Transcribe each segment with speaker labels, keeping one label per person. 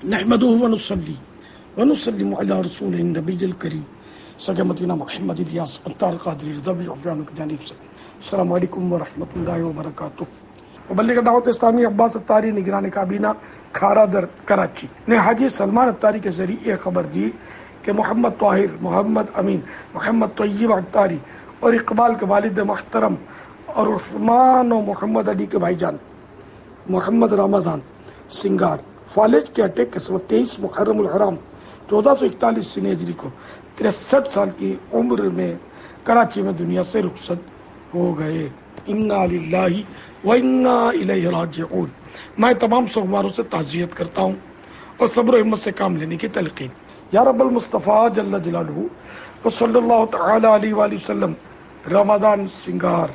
Speaker 1: نحمده ونصلي ونسلم على رسول النبي الكريم سجمتنا محمد الیاس اتار قادری رضوی عفیان کی جانب سے السلام علیکم ورحمۃ اللہ وبرکاتہ۔ مبلغ دعوت اسلامی عباس اتاری نگران کابینہ کھارا در کراچی نے حاجی سلمان اتاری کے ذریعے خبر دی کہ محمد طاہر، محمد امین، محمد طیب اتاری اور اقبال کے والد محترم اور عثمان و محمد علی کے بھائی جان محمد رمضان سنگار فالج کے اٹیک کے 23 محرم الحرام 1441 سنہ ہجری کو 63 سال کی عمر میں کراچی میں دنیا سے رخصت ہو گئے۔ انا للہ و انا الیہ راجعون۔ میں تمام سوگواروں سے تعزیت کرتا ہوں اور صبر و ہمت سے کام لینے کی تلقین۔ یا رب المصطفیٰ جل جلالہ و صلی اللہ تعالی علیہ وآلہ وسلم رمضان سنگار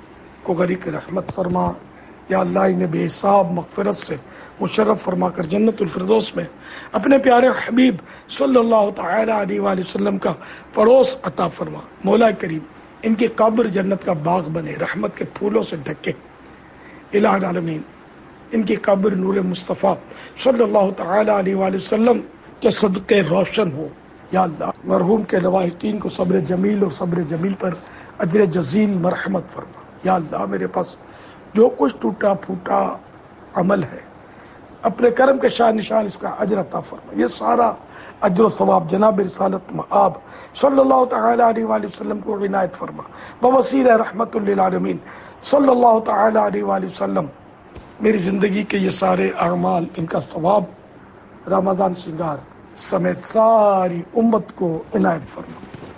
Speaker 1: کو غریق رحمت فرما۔ یا اللہ انہیں بے حساب مغفرت سے مشرف فرما کر جنت الفردوس میں اپنے پیارے حبیب صلی اللہ تعالی علیہ وآلہ وسلم کا پڑوس عطا فرما۔ مولا کریم ان کی قبر جنت کا باغ بنے، رحمت کے پھولوں سے ڈھکے۔ الہ العالمین ان کی قبر نور مصطفیٰ صلی اللہ تعالی علیہ وآلہ وسلم کے صدقے روشن ہو۔ یا اللہ مرحوم کے لواحقین کو صبر جمیل اور صبر جمیل پر اجر جزیل مرحمت فرما۔ یا اللہ میرے پاس جو کچھ ٹوٹا پھوٹا عمل ہے اپنے کرم کے شان نشان اس کا اجر عطا فرما۔ یہ سارا اجر و ثواب جناب رسالت مآب صلی اللہ تعالی علیہ وآلہ وسلم کو عنایت فرما۔ بوسیلہ رحمت للعالمین صلی اللہ تعالی علیہ وآلہ وسلم میری زندگی کے یہ سارے اعمال ان کا ثواب رمضان سنگار سمیت ساری امت کو عنایت فرما۔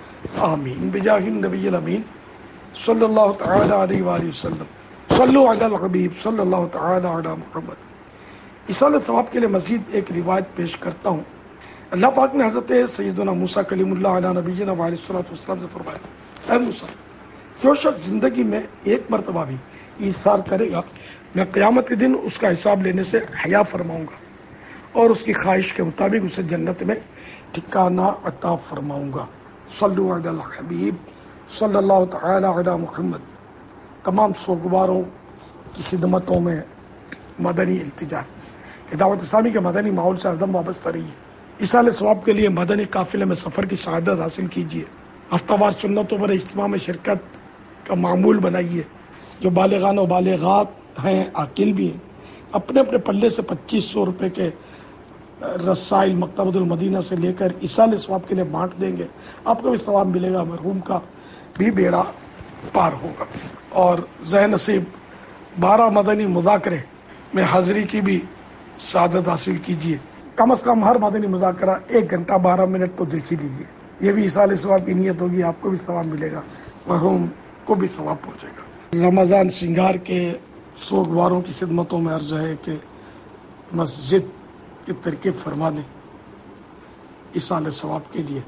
Speaker 1: آمین بجاہ النبی الامین صلی اللہ تعالی علیہ وآلہ وسلم۔ صلو علی الحبیب صلی اللہ تعالی علی محمد۔ ایصال ثواب کے لیے مزید ایک روایت پیش کرتا ہوں۔ اللہ پاک نے حضرت سیدنا موسیٰ کلیم اللہ علیہ نبینا وعلیہ الصلوۃ والسلام سے فرمایا، اے موسیٰ جو شخص زندگی میں ایک مرتبہ بھی ایثار کرے گا میں قیامت کے دن اس کا حساب لینے سے حیا فرماؤں گا اور اس کی خواہش کے مطابق اسے جنت میں ٹھکانہ عطا فرماؤں گا۔ صلو علی الحبیب صلی اللہ تعالی علی محمد۔ تمام سوگواروں کی خدمتوں میں مدنی التجا کہ دعوت اسلامی کے مدنی ماحول سے ہردم وابستہ رہیے۔ ایصال ثواب کے لیے مدنی قافلے میں سفر کی شہادت حاصل کیجیے۔ ہفتہ وار سنتوں پر اجتماع میں شرکت کا معمول بنائیے۔ جو بالغان و بالغات ہیں عاقل بھی ہیں اپنے اپنے پلے سے 2500 روپے کے رسائل مکتبۃ المدینہ سے لے کر ایصال ثواب کے لیے بانٹ دیں گے، آپ کو بھی ثواب ملے گا، مرحوم کا بھی بیڑا پار ہوگا۔ اور ذہن نصیب 12 مدنی مذاکرے میں حاضری کی بھی سعادت حاصل کیجیے۔ کم از کم ہر مدنی مذاکرہ 1 گھنٹہ 12 منٹ تو دیکھ ہی لیجیے۔ یہ بھی ایصال ثواب کی نیت ہوگی، آپ کو بھی ثواب ملے گا، مرحوم کو بھی ثواب پہنچے گا۔ رمضان سنگار کے سوگواروں کی خدمتوں میں عرض ہے کہ مسجد کی ترکیب فرما دیں ایصال ثواب کے لیے،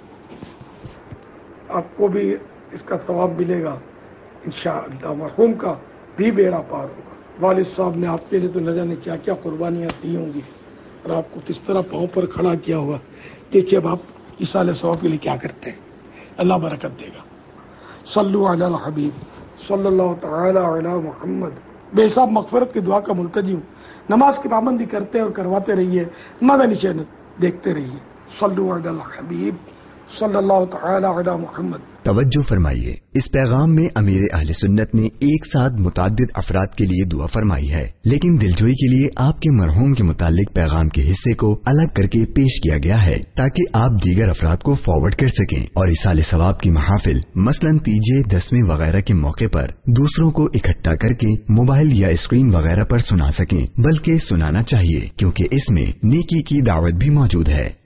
Speaker 1: آپ کو بھی اس کا ثواب ملے گا انشاءاللہ، مرحوم کا بھی بیڑا پار ہوگا۔ والد صاحب نے آپ کے لیے تو نہ جانے کیا کیا قربانیاں دی ہوں گی اور آپ کو کس طرح پاؤں پر کھڑا کیا ہوا، دیکھیے اب آپ ایصال ثواب کے لیے کیا کرتے ہیں، اللہ برکت دے گا۔ صلو علی الحبیب صلی اللہ تعالی علی محمد۔ بے حساب مغفرت کی دعا کا ملتجی ہوں، نماز کی پابندی کرتے اور کرواتے رہیے، مدنی چینل دیکھتے رہیے۔ صلو علی الحبیب صلی اللہ تعالی علی محمد۔
Speaker 2: توجہ فرمائیے، اس پیغام میں امیر اہل سنت نے ایک ساتھ متعدد افراد کے لیے دعا فرمائی ہے، لیکن دلجوئی کے لیے آپ کے مرحوم کے متعلق پیغام کے حصے کو الگ کر کے پیش کیا گیا ہے تاکہ آپ دیگر افراد کو فارورڈ کر سکیں اور ایصال ثواب کی محافل مثلاً تیجے، 10ویں وغیرہ کے موقع پر دوسروں کو اکٹھا کر کے موبائل یا اسکرین وغیرہ پر سنا سکیں، بلکہ سنانا چاہیے کیونکہ اس میں نیکی کی دعوت بھی موجود ہے۔